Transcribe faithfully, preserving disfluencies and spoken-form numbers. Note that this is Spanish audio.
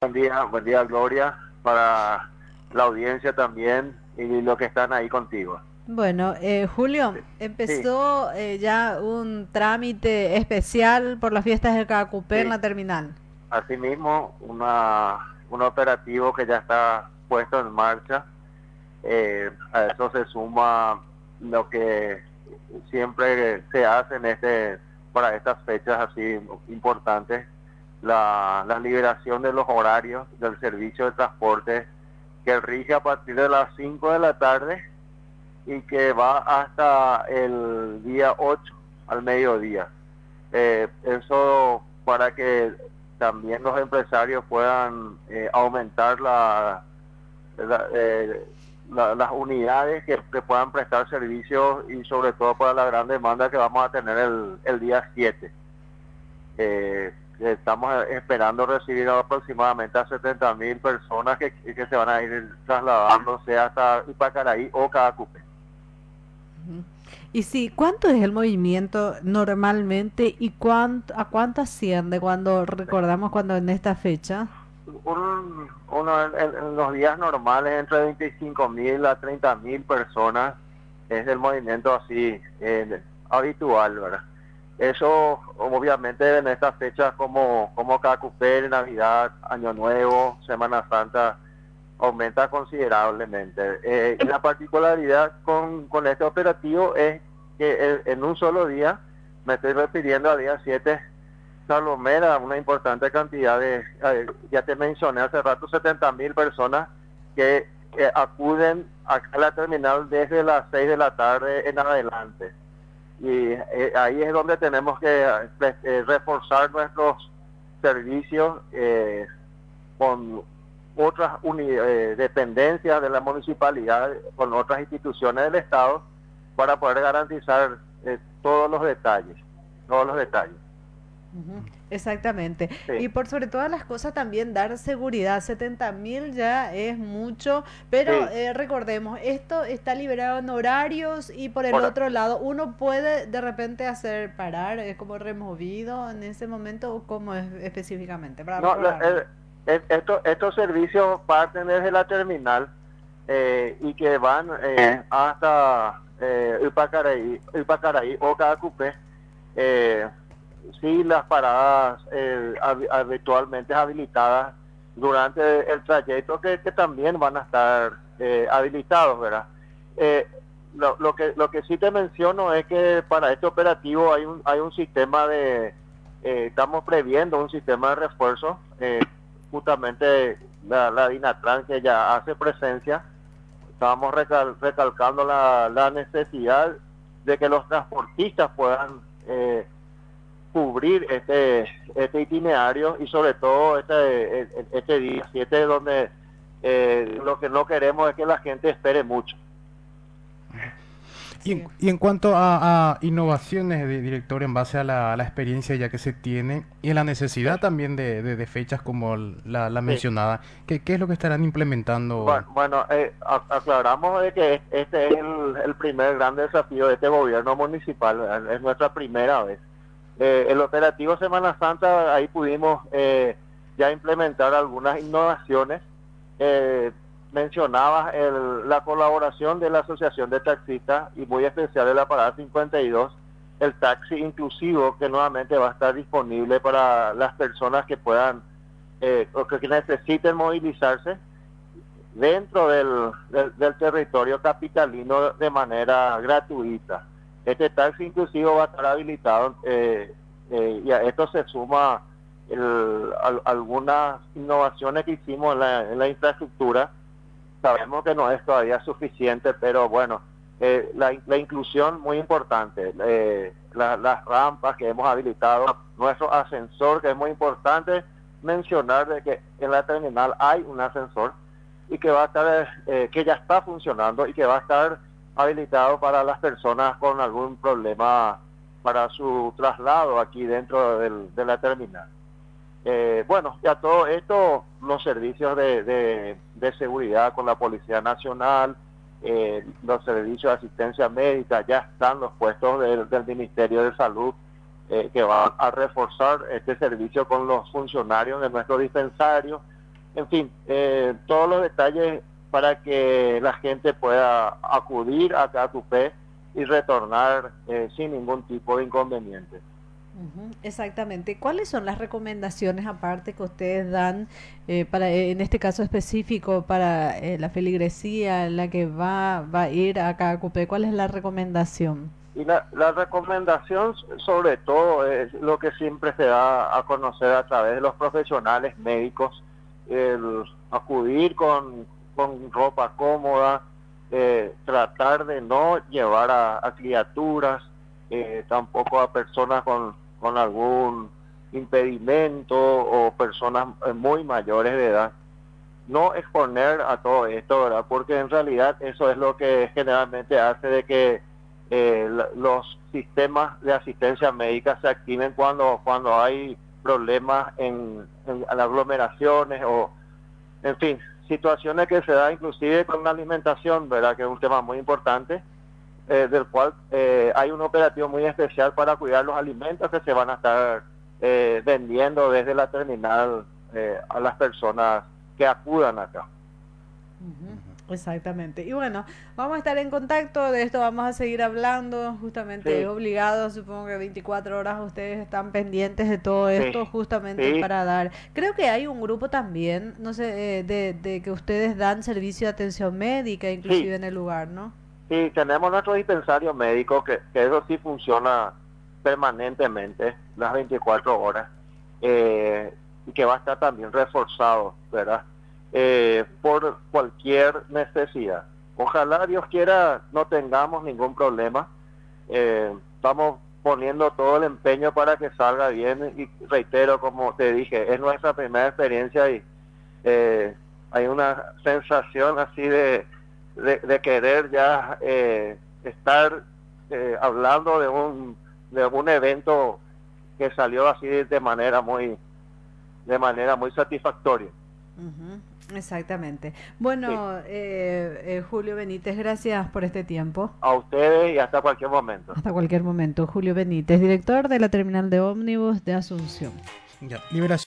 Buen día, buen día Gloria, para la audiencia también y los que están ahí contigo. Bueno, eh, Julio, Sí, empezó eh, ya un trámite especial por las fiestas del Cacupé en sí. la terminal. Asimismo, una, un operativo que ya está puesto en marcha. Eh, a eso se suma lo que siempre se hace en este, para estas fechas así importantes, la, la liberación de los horarios del servicio de transporte que rige a partir de las cinco de la tarde y que va hasta el día ocho al mediodía. Eh, eso para que también los empresarios puedan eh, aumentar la, la, eh, la, las unidades que, que puedan prestar servicios y sobre todo para la gran demanda que vamos a tener el, el día siete. Eh, estamos esperando recibir aproximadamente a setenta mil personas que, que se van a ir trasladándose hasta Ipacaraí o Cadacupe. Ujú. Y sí, ¿cuánto es el movimiento normalmente y cuánto, a cuánto asciende cuando recordamos cuando en esta fecha? Un, uno en, en los días normales entre veinticinco mil a treinta mil personas es el movimiento así eh, habitual, ¿verdad? Eso obviamente en estas fechas como, como Cacupé, Navidad, Año Nuevo, Semana Santa, aumenta considerablemente. Eh, y la particularidad con, con este operativo es que en, en un solo día, me estoy refiriendo al día siete, se aglomera una importante cantidad de, eh, ya te mencioné hace rato, setenta mil personas que eh, acuden a la terminal desde las seis de la tarde en adelante. Y eh, ahí es donde tenemos que eh, reforzar nuestros servicios eh, con otras eh, dependencias de la municipalidad, con otras instituciones del Estado, para poder garantizar eh, todos los detalles, todos los detalles. Ujú, exactamente. Sí, Y por sobre todas las cosas también dar seguridad. Setenta mil ya es mucho, pero sí. eh, recordemos, esto está liberado en horarios y por el Ahora, otro lado uno puede de repente hacer parar, es como removido en ese momento o cómo es específicamente, para no, lo- recordarme. el- el- esto- estos servicios parten desde la terminal eh, y que van eh, hasta eh, Ipacaraí, Ipacaraí o Cadacupé. Eh, sí, las paradas eh, hab- habitualmente habilitadas durante el trayecto que, que también van a estar eh, habilitados, ¿verdad? Eh, lo, lo que lo que sí te menciono es que para este operativo hay un hay un sistema de eh, estamos previendo un sistema de refuerzo, eh, justamente la, la Dinatran que ya hace presencia. Estábamos recal, recalcando la, la necesidad de que los transportistas puedan eh, cubrir este este itinerario y sobre todo este este día siete donde eh, lo que no queremos es que la gente espere mucho. Y en, Sí. y en cuanto a, a innovaciones de director en base a la, a la experiencia ya que se tiene y en la Sí, necesidad también de, de- de fechas como la, la sí. mencionada, ¿qué, qué es lo que estarán implementando? Bueno, bueno eh, a, aclaramos de que este es el, el primer gran desafío de este gobierno municipal, es nuestra primera vez. Eh, el operativo Semana Santa, ahí pudimos eh, ya implementar algunas innovaciones. Eh, mencionabas el, la colaboración de la Asociación de Taxistas y muy especial de la Parada cincuenta y dos, el taxi inclusivo que nuevamente va a estar disponible para las personas que puedan eh, o que necesiten movilizarse dentro del, del, del territorio capitalino de manera gratuita. Este taxi inclusivo va a estar habilitado eh, eh, y a esto se suma el, al, algunas innovaciones que hicimos en la, en la infraestructura. Sabemos que no es todavía suficiente, pero bueno, eh, la, la inclusión muy importante, eh, la, las rampas que hemos habilitado, nuestro ascensor que es muy importante mencionar de que en la terminal hay un ascensor y que va a estar, eh, que ya está funcionando y que va a estar habilitado para las personas con algún problema para su traslado aquí dentro del, de la terminal. Eh, bueno, ya todo esto, los servicios de, de, de seguridad con la Policía Nacional, eh, los servicios de asistencia médica, ya están los puestos del, del Ministerio de Salud eh, que van a reforzar este servicio con los funcionarios de nuestro dispensario en fin, eh, todos los detalles para que la gente pueda acudir a Caatupé y retornar eh, sin ningún tipo de inconveniente. Ujú, exactamente. ¿Cuáles son las recomendaciones aparte que ustedes dan eh, para, eh, en este caso específico, para eh, la feligresía, la que va, va a ir a Caacupé? ¿Cuál es la recomendación? Y la, la recomendación sobre todo es lo que siempre se da a conocer a través de los profesionales médicos, el acudir con, con ropa cómoda, eh, tratar de no llevar a, a criaturas, eh, tampoco a personas con, con algún impedimento o personas eh, muy mayores de edad. No exponer a todo esto, ¿verdad? Porque en realidad eso es lo que generalmente hace de que eh, los sistemas de asistencia médica se activen cuando cuando hay problemas en, en las aglomeraciones o, en fin, situaciones que se da inclusive con la alimentación, ¿verdad? Que es un tema muy importante, eh, del cual eh, hay un operativo muy especial para cuidar los alimentos que se van a estar eh, vendiendo desde la terminal eh, a las personas que acudan acá. Ujú, exactamente. Y bueno, vamos a estar en contacto, de esto vamos a seguir hablando, justamente Sí, obligado, supongo que veinticuatro horas ustedes están pendientes de todo sí, esto, justamente sí, para dar, creo que hay un grupo también, no sé, eh, de, de que ustedes dan servicio de atención médica, sí, inclusive en el lugar, ¿no? sí, tenemos nuestro dispensario médico que, que eso sí funciona permanentemente, las veinticuatro horas, eh, y que va a estar también reforzado, ¿verdad? Eh, por cualquier necesidad. Ojalá Dios quiera no tengamos ningún problema. Eh, estamos poniendo todo el empeño para que salga bien y reitero, como te dije, es nuestra primera experiencia y eh, hay una sensación así de, de, de querer ya eh, estar eh, hablando de un, de un evento que salió así de manera muy, de manera muy satisfactoria. Ujú, exactamente. Sí, Bueno, eh, eh, Julio Benítez, gracias por este tiempo. a ustedes y hasta cualquier momento. Hasta cualquier momento. Julio Benítez, director de la terminal de ómnibus de Asunción. Ya, liberación.